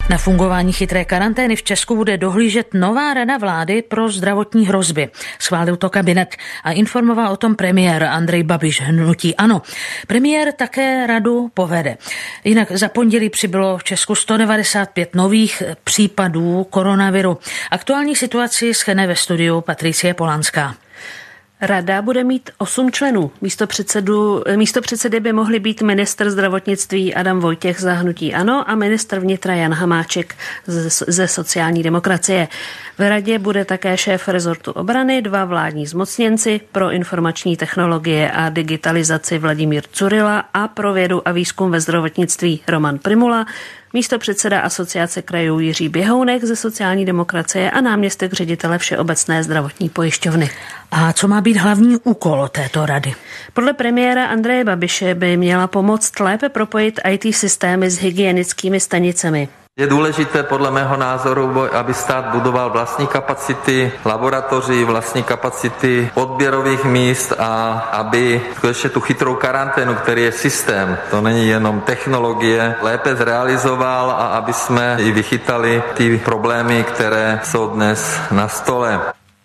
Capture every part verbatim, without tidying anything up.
Na fungování chytré karantény v Česku bude dohlížet nová rada vlády pro zdravotní hrozby. Schválil to kabinet a informoval o tom premiér Andrej Babiš, hnutí ANO. Premiér také radu povede. Jinak za pondělí přibylo v Česku sto devadesát pět nových případů koronaviru. Aktuální situaci shrne ve studiu Patricie Polanská. Rada bude mít osm členů. Místo, předsedu, místo předsedy by mohli být ministr zdravotnictví Adam Vojtěch za hnutí ANO a ministr vnitra Jan Hamáček ze, ze sociální demokracie. V radě bude také šéf rezortu obrany, dva vládní zmocněnci pro informační technologie a digitalizaci Vladimír Dzurilla a pro vědu a výzkum ve zdravotnictví Roman Prymula, místo předseda Asociace krajů Jiří Běhounek ze sociální demokracie a náměstek ředitele Všeobecné zdravotní pojišťovny. A co má být hlavní úkol této rady? Podle premiéra Andreje Babiše by měla pomoct lépe propojit í té systémy s hygienickými stanicemi. Je důležité podle mého názoru, aby stát budoval vlastní kapacity laboratoří, vlastní kapacity odběrových míst a aby skutečně tu chytrou karanténu, který je systém, to není jenom technologie, lépe zrealizoval a aby jsme i vychytali ty problémy, které jsou dnes na stole.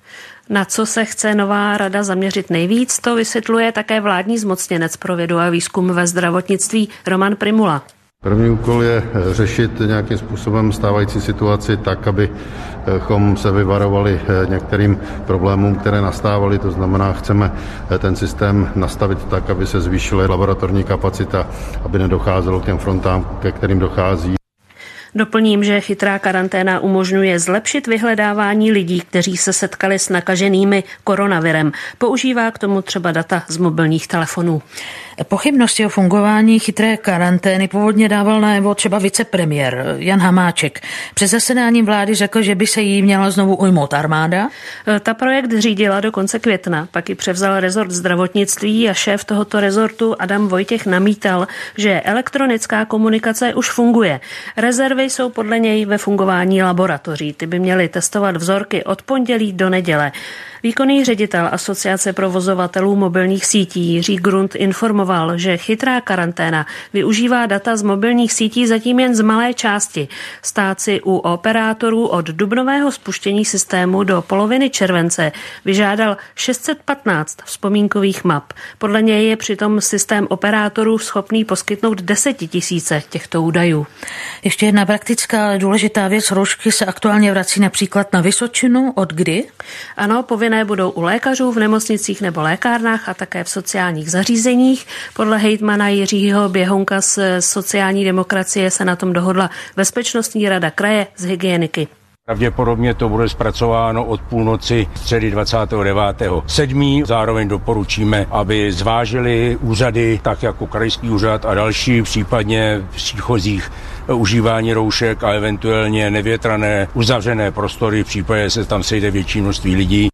Na co se chce nová rada zaměřit nejvíc, to vysvětluje také vládní zmocněnec pro vědu a výzkum ve zdravotnictví Roman Prymula. První úkol je řešit nějakým způsobem stávající situaci tak, abychom se vyvarovali některým problémům, které nastávaly. To znamená, chceme ten systém nastavit tak, aby se zvýšila laboratorní kapacita, aby nedocházelo k těm frontám, ke kterým dochází. Doplním, že chytrá karanténa umožňuje zlepšit vyhledávání lidí, kteří se setkali s nakaženými koronavirem. Používá k tomu třeba data z mobilních telefonů. Pochybnosti o fungování chytré karantény původně dával najevo třeba vicepremiér Jan Hamáček. Před zasedáním vlády řekl, že by se jí měla znovu ujmout armáda. Ta projekt řídila do konce května, pak ji převzal rezort zdravotnictví a šéf tohoto rezortu Adam Vojtěch namítal, že elektronická komunikace už funguje. Rezervy jsou podle něj ve fungování laboratoří. Ty by měly testovat vzorky od pondělí do neděle. Výkonný ředitel Asociace provozovatelů mobilních sítí Jiří Grunt informoval, že chytrá karanténa využívá data z mobilních sítí zatím jen z malé části. Stát si u operátorů od dubnového spuštění systému do poloviny července vyžádal šest set patnáct vzpomínkových map. Podle něj je přitom systém operátorů schopný poskytnout desetitisíce těchto údajů. Ještě jedna praktická důležitá věc. Roušky se aktuálně vrací například na Vysočinu. Od kdy? Ano, povinné budou u lékařů, v nemocnicích nebo lékárnách a také v sociálních zařízeních. Podle hejtmana Jiřího Běhounka z sociální demokracie se na tom dohodla Bezpečnostní rada kraje z hygieniky. Pravděpodobně to bude zpracováno od půlnoci středy dvacátého devátého sedmého Zároveň doporučíme, aby zvážili úřady, tak jako krajský úřad a další, případně v příchozích užívání roušek a eventuálně nevětrané uzavřené prostory, v případě se tam sejde větší množství lidí.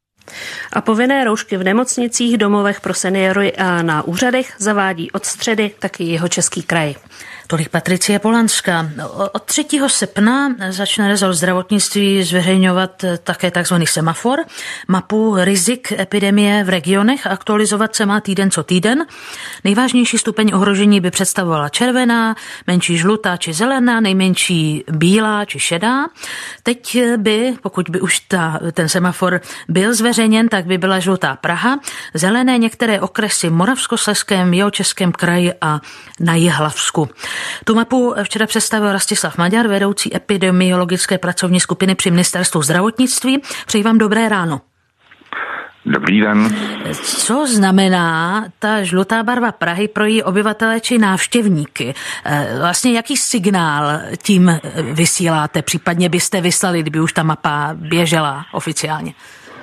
A povinné roušky v nemocnicích, domovech pro seniory a na úřadech zavádí od středy taky Jihočeský kraj. Tolik Patricie Polanská. Od třetího srpna začne rezort zdravotnictví zveřejňovat také takzvaný semafor, mapu rizik epidemie v regionech, aktualizovat se má týden co týden. Nejvážnější stupeň ohrožení by představovala červená, menší žlutá či zelená, nejmenší bílá či šedá. Teď by, pokud by už ta, ten semafor byl zveřejněn, tak by byla žlutá Praha, zelené některé okresy v Moravskoslezském, Jihočeském kraji a na Jihlavsku. Tu mapu včera představil Rastislav Maďar, vedoucí epidemiologické pracovní skupiny při ministerstvu zdravotnictví. Přeji vám dobré ráno. Dobrý den. Co znamená ta žlutá barva Prahy pro její obyvatele či návštěvníky? Vlastně jaký signál tím vysíláte? Případně byste vyslali, kdyby už ta mapa běžela oficiálně?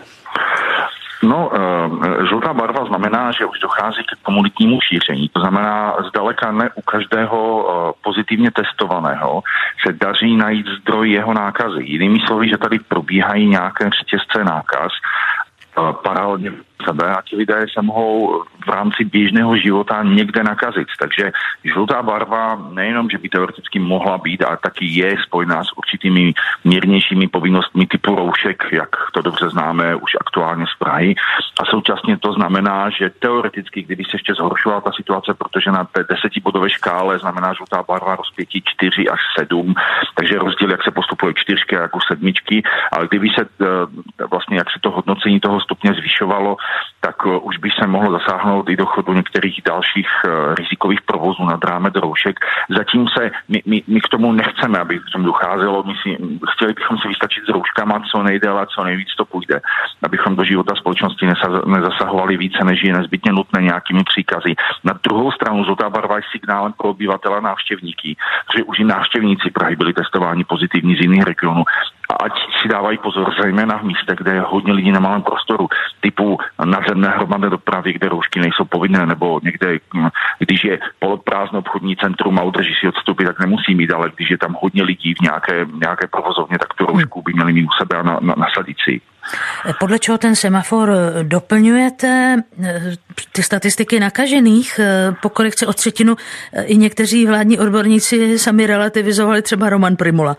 No, žlutá barva znamená, že už dochází k komunitnímu šíření. To znamená, zdaleka ne u každého pozitivně testovaného se daří najít zdroj jeho nákazy. Jinými slovy, že tady probíhají nějaké řetězce nákaz. paralelně sebe a ti lidé se mohou v rámci běžného života někde nakazit. Takže žlutá barva nejenom, že by teoreticky mohla být, ale taky je spojená s určitými mírnějšími povinnostmi typu roušek, jak to dobře známe už aktuálně z Prahy. A současně to znamená, že teoreticky, kdyby se ještě zhoršovala ta situace, protože na té desetibodové škále znamená žlutá barva rozpětí čtyři až sedm, takže rozdíl, jak se postupuje k čtyřky a jako sedmičky, ale kdyby se vlastně, jak se to hodnocení toho stupně zvyšovalo, tak už by se mohlo zasáhnout i do chodu některých dalších rizikových provozů nad rámec roušek. Zatím se, my, my, my k tomu nechceme, aby k tomu docházelo, my si, chtěli bychom se vystačit s rouškama co nejdéle a co nejvíc to půjde, abychom do života společnosti nezasahovali více, než je nezbytně nutné nějakými příkazy. Na druhou stranu žlutá barva je signálem pro obyvatele návštěvníky, protože už i návštěvníci Prahy byli testováni pozitivní z jiných regionů. A ať si dávají pozor, zejména v místech, kde je hodně lidí na malém prostoru, typu nadzemné hromadné dopravy, kde roušky nejsou povinné, nebo někde, když je poloprázdné obchodní centrum a udrží si odstupy, tak nemusí mít, ale když je tam hodně lidí v nějaké, nějaké provozovně, tak tu roušku by měli mít u sebe a na, na, nasadit si. Podle čeho ten semafor doplňujete? Ty statistiky nakažených po korekci o třetinu i někteří vládní odborníci sami relativizovali, třeba Roman Prymula.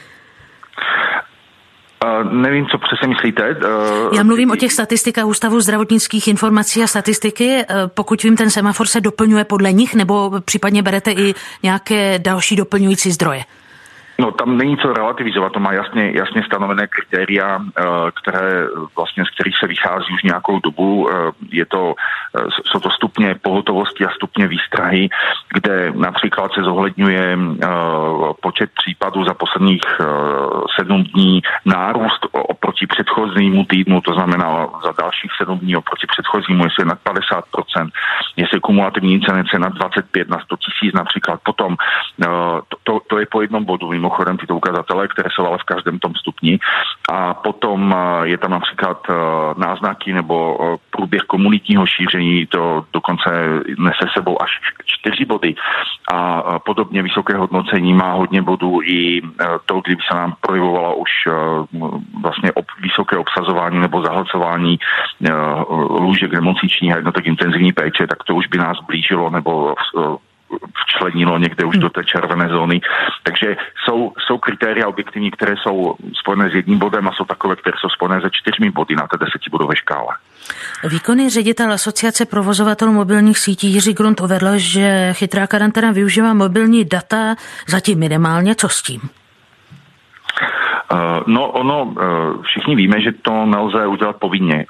Uh, nevím, co přesně myslíte. Uh, Já mluvím o těch statistikách Ústavu zdravotnických informací a statistiky. Pokud vím, ten semafor se doplňuje podle nich, nebo případně berete i nějaké další doplňující zdroje? No, tam není co relativizovat, to má jasně, jasně stanovené kritéria, které vlastně, z kterých se vychází už nějakou dobu. Je to, jsou to stupně pohotovosti a stupně výstrahy, kde například se zohledňuje počet případů za posledních sedm dní, nárůst oproti předchozímu týdnu, to znamená za dalších sedm dní oproti předchozímu, jestli je nad padesát procent, jestli kumulativní incidence nad dvacet pět na sto tisíc například. Potom to, to, to je po jednom bodu, mimochodem tyto ukazatele, které jsou ale v každém tom stupni. A potom je tam například náznaky nebo průběh komunitního šíření, to dokonce nese sebou až čtyři body. A podobně vysoké hodnocení má hodně bodů i to, kdyby se nám projevovalo už vlastně ob, vysoké obsazování nebo zahlcování lůžek nemocničních a jednotek intenzivní péče, tak to už by nás blížilo nebo včlenilo někde už do té červené zóny. Takže jsou, jsou kritéria objektivní, které jsou spojené s jedním bodem a jsou takové, které jsou spojené se čtyřmi body na té desetibodové škále. Výkonný ředitel Asociace provozovatelů mobilních sítí Jiří Grunt uvedl, že chytrá karanténa využívá mobilní data zatím minimálně. Co s tím? No ono, všichni víme, že to nelze udělat povinně.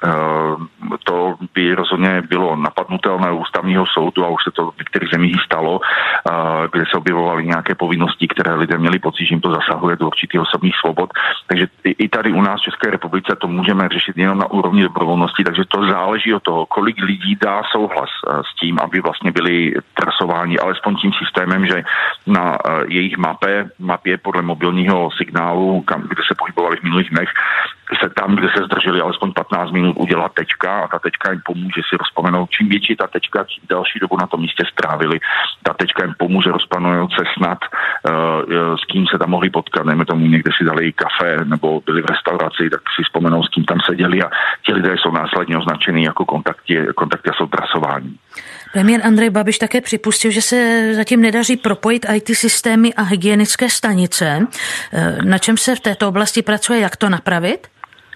To by rozhodně bylo napadnutelné u ústavního soudu a už se to v některých zemích stalo, kde se objevovaly nějaké povinnosti, které lidé měli pocit, že jim to zasahuje do určitých osobních svobod. Takže i tady u nás v České republice to můžeme řešit jenom na úrovni dobrovolnosti, takže to záleží od toho, kolik lidí dá souhlas s tím, aby vlastně byli trasováni alespoň tím systémem, že na jejich mapě, mapě podle mobilního signálu, kam, kde se pohybovali v minulých dnech, se tam, kde se zdrželi alespoň patnáct minut, udělat tečka a ta tečka jim pomůže si rozpomenout. Čím větší ta tečka, čím další dobu na tom místě strávili, ta tečka jim pomůže rozpomenout se snad, uh, s kým se tam mohli potkat. Nejme tomu, někde si dali kafe nebo byli v restauraci, tak si vzpomenou, s kým tam seděli a ti lidé jsou následně označeni jako kontakty, kontakty a jsou trasováni. Premiér Andrej Babiš také připustil, že se zatím nedaří propojit í té systémy a hygienické stanice. Na čem se v této oblasti pracuje, jak to napravit?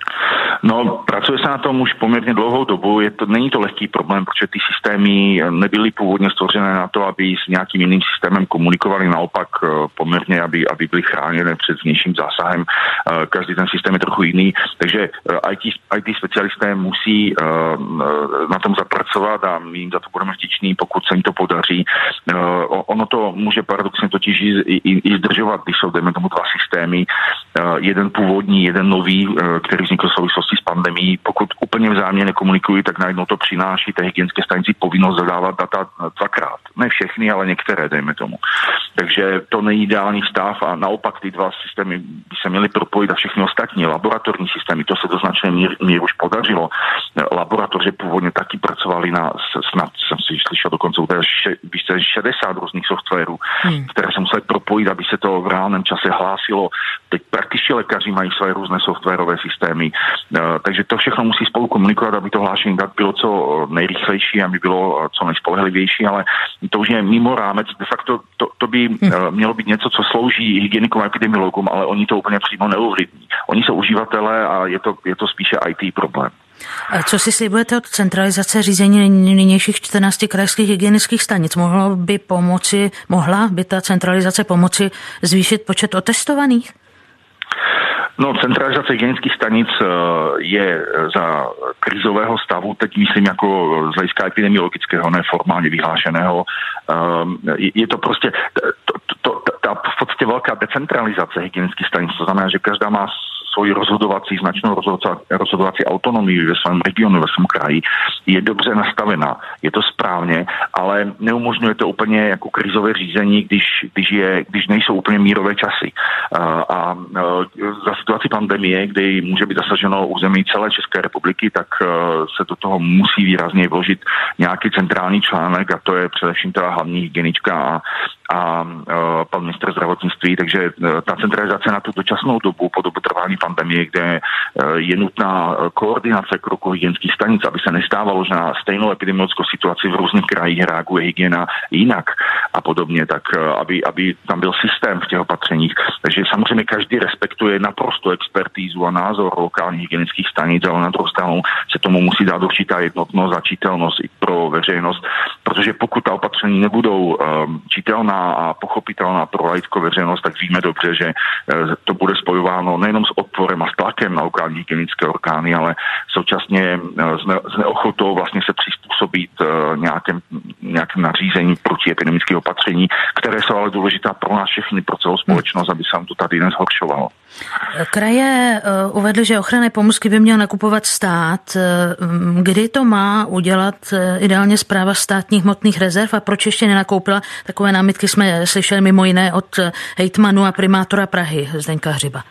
No, pracuje se na tom už poměrně dlouhou dobu. Je to, není to lehký problém, protože ty systémy nebyly původně stvořené na to, aby s nějakým jiným systémem komunikovali, naopak poměrně, aby, aby byly chráněné před vnějším zásahem. Každý ten systém je trochu jiný, takže í té, í té specialisté musí na tom zapracovat a my jim za to budeme vděční, pokud se jim to podaří. Ono to může paradoxně totiž i, i, i zdržovat, když jsou, dejme tomu, dva systémy, jeden původní, jeden nový, který vznikl v souvislosti s pandemií. Pokud úplně vzájemně nekomunikují, tak najednou to přináší té hygienické stanici povinnost zadávat data dvakrát. Ne všechny, ale některé, dejme tomu. Takže to není ideální stav a naopak ty dva systémy by se měly propojit a všechny ostatní laboratorní systémy. To se do značné míry, míry už podařilo. Laboratoře původně taky pracovali na, snad jsem si slyšel dokonce více šedesát různých softwarů, hmm. které se museli propojit, aby se to v reálném čase hlásilo. Teď praktičtí lékaři mají své různé softwarové systémy, takže to všechno musí spolu komunikovat, aby to hlášení dat bylo co nejrychlejší, aby bylo co nejspolehlivější, ale to už je mimo rámec. De facto to, to by mělo být něco, co slouží hygienikům a epidemiologům, ale oni to úplně přímo neovlivní. Oni jsou uživatelé a je to, je to spíše í té problém. A co si slibujete od centralizace řízení nynějších čtrnácti krajských hygienických stanic? Mohlo by pomoci, mohla by ta centralizace pomoci zvýšit počet otestovaných? No, centralizace hygienických stanic je za krizového stavu, teď myslím jako z hlediska epidemiologického, neformálně vyhlášeného. Je to prostě to, to, ta v podstatě velká decentralizace hygienických stanic, to znamená, že každá má svoji rozhodovací, značnou rozhodovací, rozhodovací autonomii ve svém regionu, ve svém kraji, je dobře nastavená. Je to správně, ale neumožňuje to úplně jako krizové řízení, když, když, je, když nejsou úplně mírové časy. A, a za situaci pandemie, kdy může být zasaženo území celé České republiky, tak se do toho musí výrazně vložit nějaký centrální článek, a to je především ta hlavní hygienička a, a pan ministr zdravotnictví, takže ta centralizace na tu dočasnou dobu po dobu trvání pandemie, kde je nutná koordinace kroků hygienických stanic, aby se nestávalo, že na stejnou epidemiologickou situaci v různých krajích reaguje hygiena jinak a podobně, tak aby, aby tam byl systém v těch opatřeních. Takže samozřejmě každý respektuje naprosto expertízu a názor lokálních hygienických stanic, ale na druhou stranu se tomu musí dát určitá jednotnost a čitelnost i pro veřejnost, protože pokud ta opatření nebudou um, čitelná a pochopitelná pro laickou veřejnost, tak víme dobře, že uh, to bude spojováno nejenom s odporem a s tlakem na lokální hygienické orgány, ale současně uh, s, ne, s neochotou vlastně se přizpůsobit uh, nějakém, nějakém nařízení protiepidemických opatření, které jsou ale důležitá pro nás všechny, pro celou společnost, aby se nám to tady nezhoršovalo. Kraje uh, uvedly, že ochranné pomůcky by měl nakupovat stát. Uh, kdy to má udělat uh, ideálně správa státních hmotných rezerv a proč ještě nenakoupila? Takové námitky jsme slyšeli mimo jiné od hejtmanu a primátora Prahy Zdeňka Hřiba.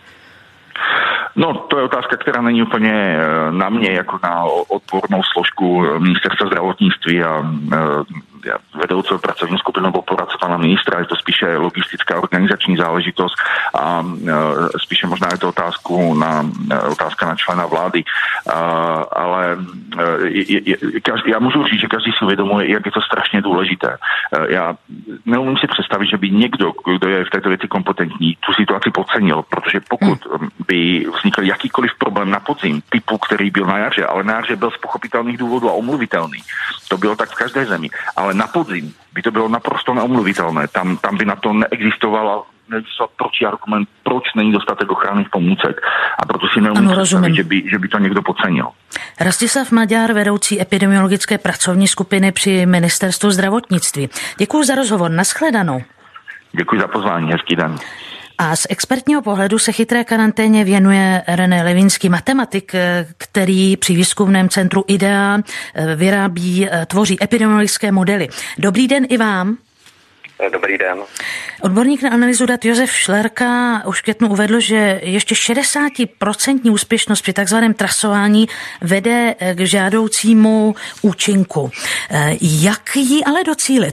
No, to je otázka, která není úplně na mě, jako na odbornou složku ministerstva zdravotnictví a já vedoucí pracovní skupinu nebo poradce pana ministra, je to spíše logistická organizační záležitost a spíše možná je to otázku na, otázka na člena vlády. A, ale je, je, každý, já můžu říct, že každý si uvědomuje, jak je to strašně důležité. Já neumím si představit, že by někdo, kdo je v této věci kompetentní, tu situaci podcenil, protože pokud by vznikl jakýkoliv problém na podzim, typu, který byl na jaře, ale na jaře byl z pochopitelných důvodů a omluvitelný. To bylo tak v každé zemi. Ale na podzim by to bylo naprosto neomluvitelné. Tam, tam by na to neexistovala neexistoval protiargument, proč není dostatek ochranných pomůcek. A proto si neumím představit, že by, že by to někdo podcenil. Rastislav Maďar, vedoucí epidemiologické pracovní skupiny při ministerstvu zdravotnictví. Děkuji za rozhovor. Naschledanou. Děkuji za pozvání. Hezký den. A z expertního pohledu se chytré karanténě věnuje René Levínský, matematik, který při výzkumném centru IDEA vyrábí, tvoří epidemiologické modely. Dobrý den i vám. Dobrý den. Odborník na analýzu dat Josef Šlerka už v květnu uvedl, že ještě šedesát procent úspěšnost při takzvaném trasování vede k žádoucímu účinku. Jak ji ale docílit?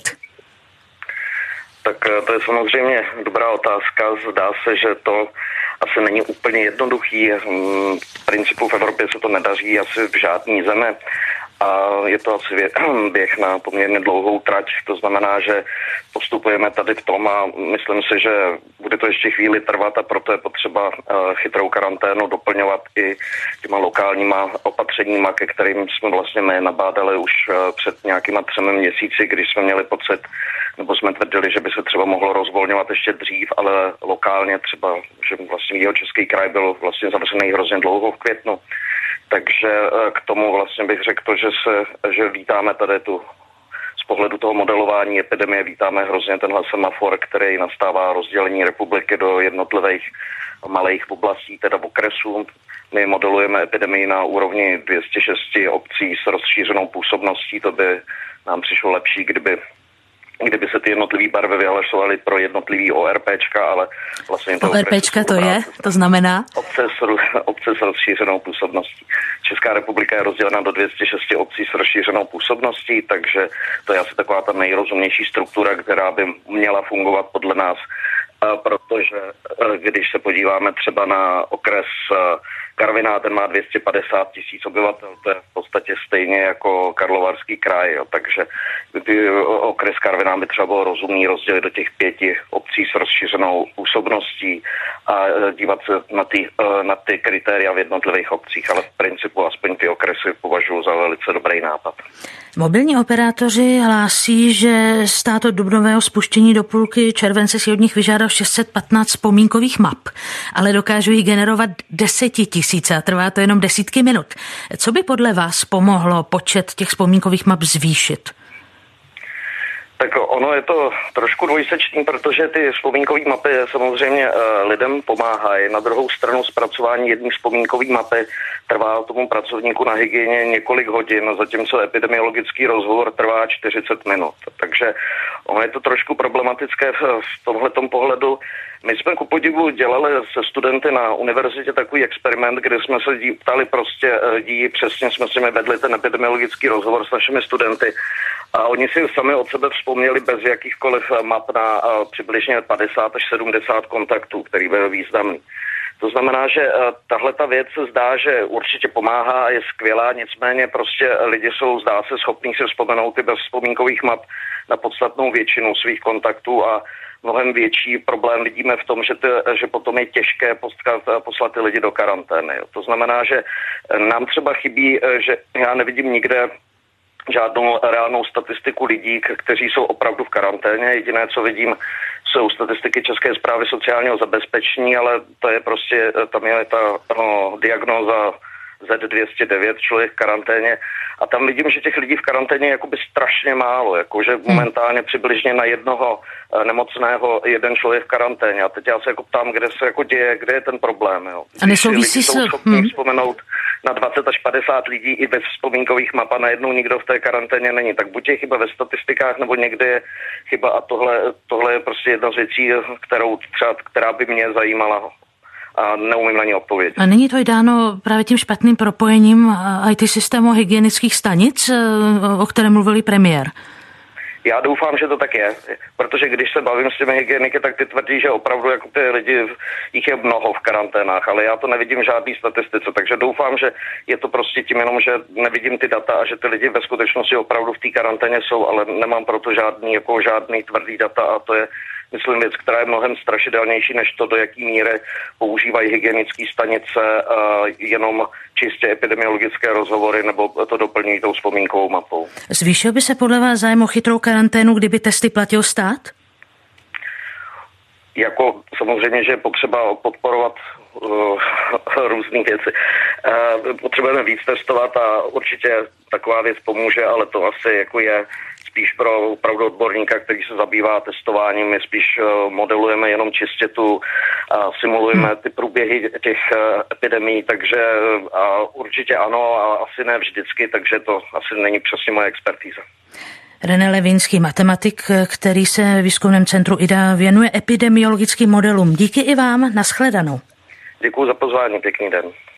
Tak to je samozřejmě dobrá otázka. Zdá se, že to asi není úplně jednoduchý. V principu v Evropě se to nedaří asi v žádné zemi. A je to asi běh na poměrně dlouhou trať, to znamená, že postupujeme tady v tom a myslím si, že bude to ještě chvíli trvat a proto je potřeba chytrou karanténu doplňovat i těma lokálníma opatřeníma, ke kterým jsme vlastně my nabádali už před nějakýma třemi měsíci, když jsme měli pocit, nebo jsme tvrdili, že by se třeba mohlo rozvolňovat ještě dřív, ale lokálně třeba, že vlastně Jihočeský kraj byl vlastně zavřený hrozně dlouho v květnu. Takže k tomu vlastně bych řekl to, že, se, že vítáme tady tu, z pohledu toho modelování epidemie, vítáme hrozně tenhle semafor, který nastává rozdělení republiky do jednotlivých malých oblastí, teda okresů. My modelujeme epidemii na úrovni dvě stě šest obcí s rozšířenou působností, to by nám přišlo lepší, kdyby kdyby se ty jednotlivý barvy vyhlašovaly pro jednotlivý ORPčka, ale vlastně to ORPčka to je, to znamená? Obce s, obce s rozšířenou působností. Česká republika je rozdělena do dvě stě šest obcí s rozšířenou působností, takže to je asi taková ta nejrozumnější struktura, která by měla fungovat podle nás. protože když se podíváme třeba na okres Karviná, ten má dvě stě padesát tisíc obyvatel, to je v podstatě stejně jako Karlovarský kraj, jo. Takže ty okres Karviná by třeba bylo rozumný rozdělit do těch pěti obcí s rozšířenou působností a dívat se na ty, na ty kritéria v jednotlivých obcích, ale v principu aspoň ty okresy považuji za velice dobrý nápad. Mobilní operátoři hlásí, že stát od dubnového spuštění do půlky července si od nich vyžádal šest set patnáct vzpomínkových map, ale dokážou jich generovat desetitisíce a trvá to jenom desítky minut. Co by podle vás pomohlo počet těch vzpomínkových map zvýšit? Tak ono je to trošku dvojsečný, protože ty vzpomínkové mapy samozřejmě lidem pomáhají. Na druhou stranu zpracování jedné vzpomínkové mapy trvá tomu pracovníku na hygieně několik hodin, zatímco epidemiologický rozhovor trvá čtyřicet minut. Takže ono je to trošku problematické v tomhletom pohledu. My jsme ku podivu dělali se studenty na univerzitě takový experiment, kde jsme se dí, ptali prostě lidí, přesně jsme si vedli ten epidemiologický rozhovor s našimi studenty a oni si sami od sebe vzpomněli bez jakýchkoliv map na přibližně padesát až sedmdesát kontaktů, který byl významný. To znamená, že tahle ta věc se zdá, že určitě pomáhá a je skvělá, nicméně prostě lidi jsou, zdá se, schopní si vzpomenout i bez vzpomínkových map na podstatnou většinu svých kontaktů a mnohem větší problém vidíme v tom, že, ty, že potom je těžké poslat, poslat ty lidi do karantény. To znamená, že nám třeba chybí, že já nevidím nikde žádnou reálnou statistiku lidí, kteří jsou opravdu v karanténě. Jediné, co vidím, jsou statistiky České správy sociálního zabezpečení, ale to je prostě, tam je ta no, diagnóza Z dvě stě devět, člověk v karanténě. A tam vidím, že těch lidí v karanténě je jakoby strašně málo, jakože momentálně přibližně na jednoho nemocného jeden člověk v karanténě. A teď já se jako ptám, kde se jako děje, kde je ten problém. Jo. A nesouvisí s... jsou schopni hmm. vzpomenout na dvacet až padesát lidí i bez vzpomínkových map a najednou nikdo v té karanténě není. Tak buď je chyba ve statistikách, nebo někde je chyba a tohle, tohle je prostě jedna z věcí, kterou třeba, která by mě zajímala. A neumím na ně odpovědět. A není to i dáno právě tím špatným propojením í té systému hygienických stanic, o kterém mluvil premiér? Já doufám, že to tak je, protože když se bavím s těmi hygieniky, tak ty tvrdí, že opravdu jako ty lidi, jich je mnoho v karanténách, ale já to nevidím v žádný statistice, takže doufám, že je to prostě tím jenom, že nevidím ty data a že ty lidi ve skutečnosti opravdu v té karanténě jsou, ale nemám proto žádný, jako žádný tvrdý data a to je, myslím, věc, která je mnohem strašidelnější než to, do jaký míry používají hygienické stanice uh, jenom čistě epidemiologické rozhovory nebo to doplňují tou vzpomínkovou mapou. Zvýšil by se podle vás zájem o chytrou karanténu, kdyby testy platil stát? Jako samozřejmě, že je potřeba podporovat uh, různé věci. Uh, potřebujeme víc testovat a určitě taková věc pomůže, ale to asi jako je spíš pro opravdu odborníka, který se zabývá testováním. My spíš uh, modelujeme jenom čistě tu a simulujeme ty průběhy těch uh, epidemií, takže uh, určitě ano a asi ne vždycky, takže to asi není přesně moje expertíza. René Levínský, matematik, který se v výzkumném centru I D A věnuje epidemiologickým modelům. Díky i vám, nashledanou. Děkuji za pozvání, pěkný den.